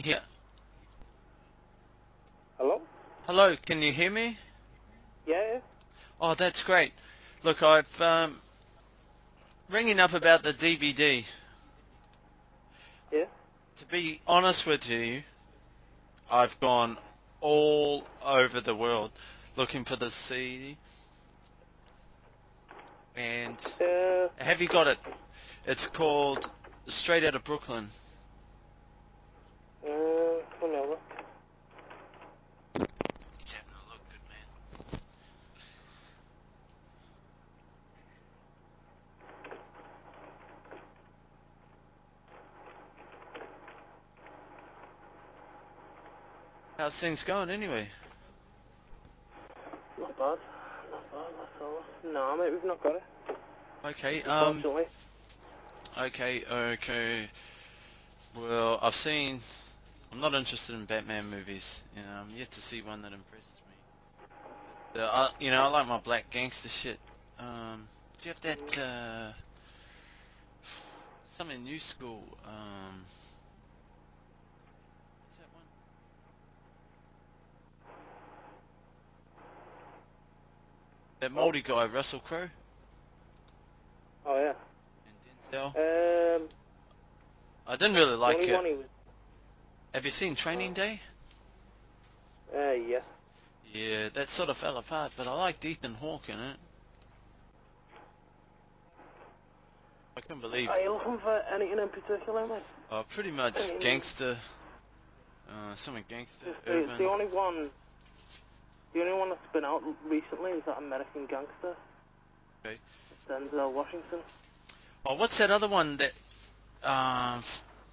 Yeah. Hello? Hello, can you hear me? Yeah, Oh, that's great. Look, I've ringing up about the DVD. yeah. To be honest with you, I've gone all over the world looking for the CD. And have you got it? It's called Straight Outta Brooklyn. Let me have a look. He's having a look, good man. How's things going anyway? Not bad. Not bad, that's all. No, mate, we've not got it. Okay, Unfortunately. okay. Well, I'm not interested in Batman movies. You know, I'm yet to see one that impresses me. I like my black gangster shit. Do you have that, something new school, what's that one? That Oh, Moldy guy, Russell Crowe oh yeah. and Denzel. Um, I didn't really the only like it. one he was... Have you seen Training Day? Yeah. Yeah, that sort of fell apart, but I liked Ethan Hawke in it. I couldn't believe, Are you looking for anything in particular, mate? pretty much gangster, something gangster, The urban. only one... The only one that's been out recently is that American Gangster. Okay. Denzel Washington. Oh, what's that other one that, um,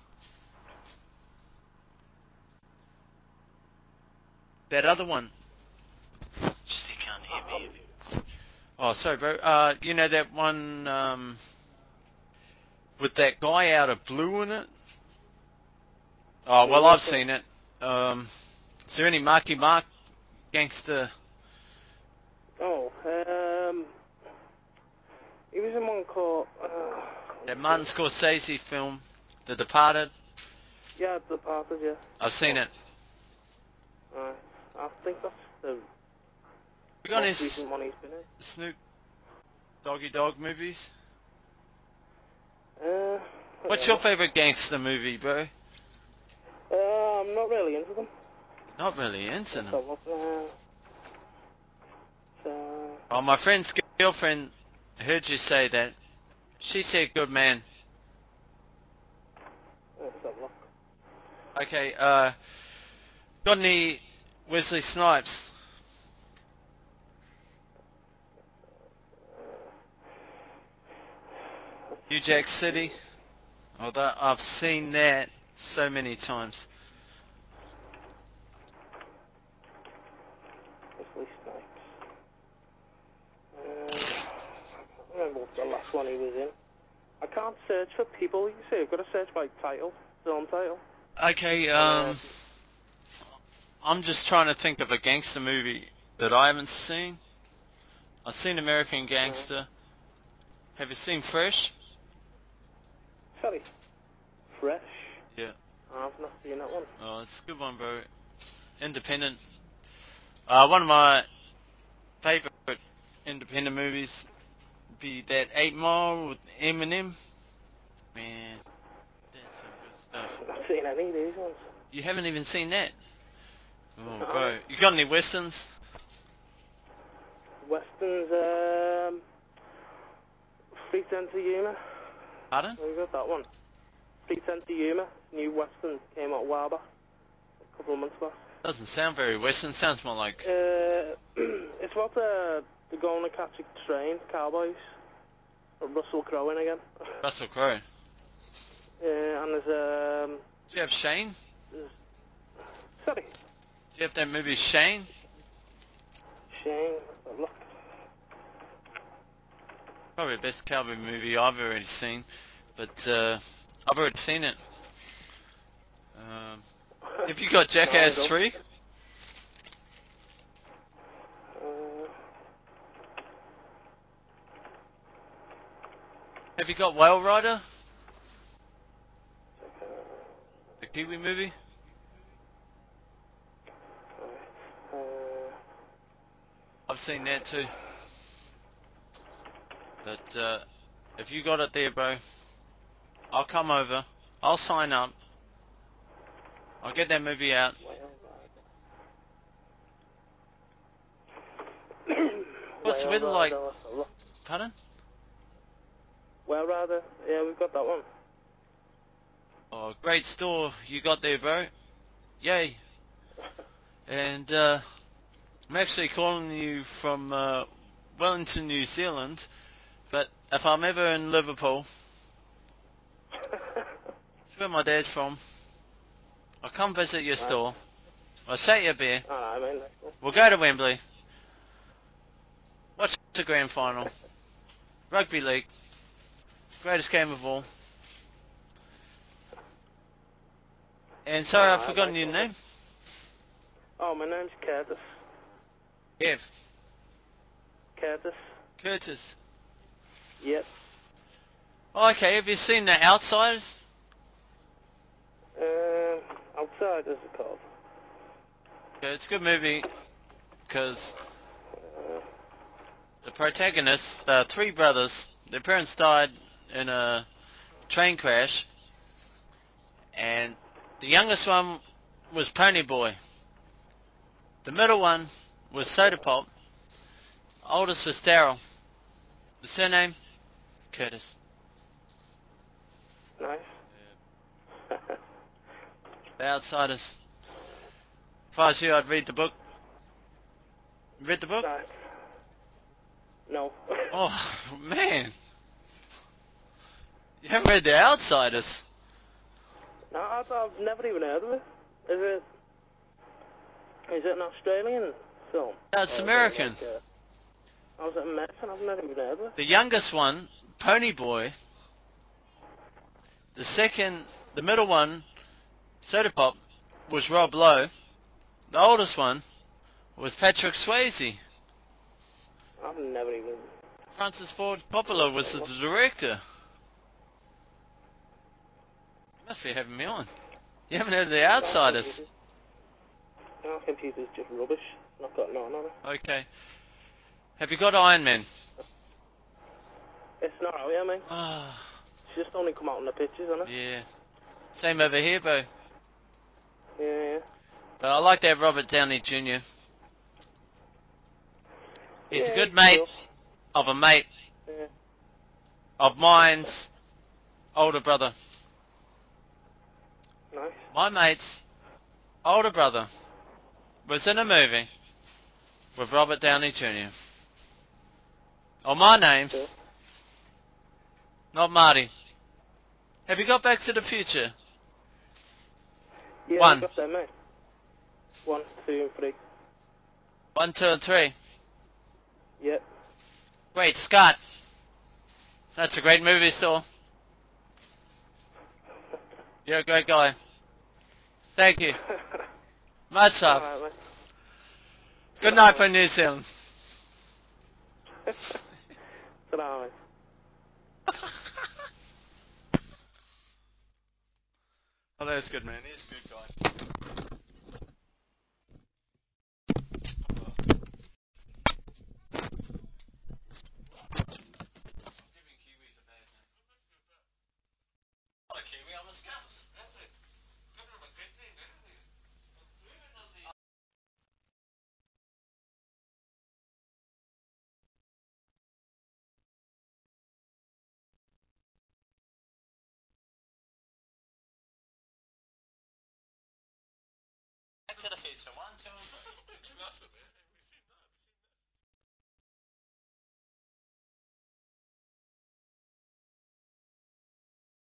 that other one? Just, you can't hear me. Oh, sorry, bro. You know that one with that guy out of Blue in it? Oh, well, I've Which one? seen it. Is there any Marky Mark gangster? Oh, he was in one called... That Martin Scorsese film, The Departed? yeah, The Departed, yeah. I've seen Oh, it. I think that's the You got any most recent one he's been in. Snoop Doggy Dog movies? Let me What's have a your look. favorite gangster movie, bro? I'm not really into them. You're not really into Let's them. have a look. Oh, my friend's girlfriend heard you say that. She said, good man. Let's have a look. Okay, got any Wesley Snipes? New Jack City? Although I've seen that so many times. Wesley Snipes. I can't remember what the last one he was in. I can't search for people, you see. I've got to search by title, film title. Okay, And, I'm just trying to think of a gangster movie that I haven't seen. I've seen American Gangster. Have you seen Fresh? sorry, Fresh. Yeah. I've not seen that one. Oh, it's a good one, bro. Independent. One of my favorite independent movies would be that 8 Mile with Eminem. Man, that's some good stuff. I've not seen any of these ones. You haven't even seen that? Oh, No, bro. mate. You got any westerns? Westerns, Free Sense of Humour. Pardon? Have you got that one? Free Sense of Humour. New Western came out a while back. A couple of months back. Doesn't sound very western. Sounds more like It's about the going to catch a train, cowboys. Russell Crowe in again. Russell Crowe. And Do you have Shane? there's sorry, Do you have that movie Shane? Shane. Look, Probably the best cowboy movie I've already seen. But I've already seen it. Have you got no, I Jackass don't. 3? Uh, Have you got Whale Rider? The Kiwi movie? I've seen that too. But if you got it there, bro, I'll come over. I'll sign up. I'll get that movie out. What's the weather like? Pardon? Well, rather, yeah, we've got that one. Oh, great store you got there, bro. Yay. And I'm actually calling you from Wellington, New Zealand. But if I'm ever in Liverpool, that's where my dad's from, I'll come visit your store. I'll shake your beer. Alright, mate. We'll go to Wembley. Watch the grand final. Rugby league. Greatest game of all. And sorry, I've forgotten your name. Oh, my name's Curtis. Kev. Curtis. Curtis. Yep. Oh, okay, have you seen The Outsiders? Outside, is it called? Yeah, it's a good movie because the protagonists, the three brothers, their parents died in a train crash, and the youngest one was Pony Boy. The middle one was Soda Pop. The oldest was Daryl. The surname? Curtis. Nice. The Outsiders. If I was you, I'd read the book. Read the book? No. Oh, man. You haven't read The Outsiders? No, I've never even heard of it. Is it an Australian film? No, it's American. Was it American? I've never even heard of it. The youngest one, Pony Boy. The middle one, Soda Pop, was Rob Lowe. The oldest one was Patrick Swayze. I've never even... Francis Ford Coppola was the director. You must be having me on. You haven't heard of The Outsiders? Our computer's just rubbish. Not got none on it. Okay. Have you got Iron Man? It's not out yet, mate. Oh, It's just only come out in the pictures, isn't it? yeah. Same over here, bro. Yeah. But I like that Robert Downey Jr. He's a good he's mate cool. of a mate Yeah. of mine's older brother. Nice. My mate's older brother was in a movie with Robert Downey Jr. Oh, my name's Cool. not Marty. Have you got Back to the Future? Yeah, One. I got that, mate. 1, 2, and 3. 1, 2, and 3. Yep. Great Scott. That's a great movie still. You're a great guy. Thank you. Much love. Alright, mate. Good night from New Zealand. Ta-da, mate. Oh, that's good, man. He's a good guy. Giving Kiwis a bad name. I'm not a Kiwi, I'm a Scouse. Back to the Future. 1, 2, and 3.